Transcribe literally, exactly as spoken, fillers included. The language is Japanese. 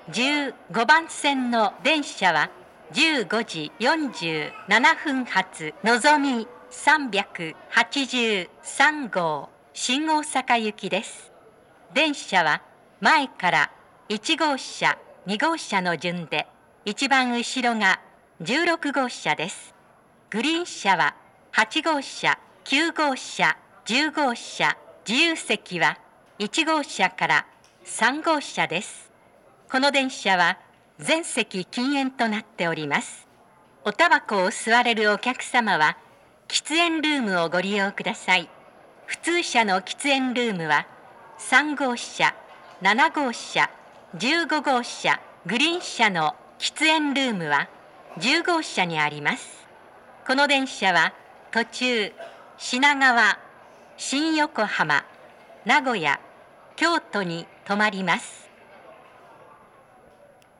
じゅうごばん線の電車はじゅうごじよんじゅうななふん発のぞみさんはちさん号新大阪行きです。電車は前からいち号車、に号車の順で、一番後ろがじゅうろく号車です。グリーン車ははち号車、きゅう号車、じゅう号車、自由席はいち号車からさん号車です。この電車は全席禁煙となっております。おタバコを吸われるお客様は喫煙ルームをご利用ください。普通車の喫煙ルームはさん号車、なな号車、じゅうご号車、グリーン車の喫煙ルームはじゅう号車にあります。この電車は途中品川、新横浜、名古屋、京都に停まります。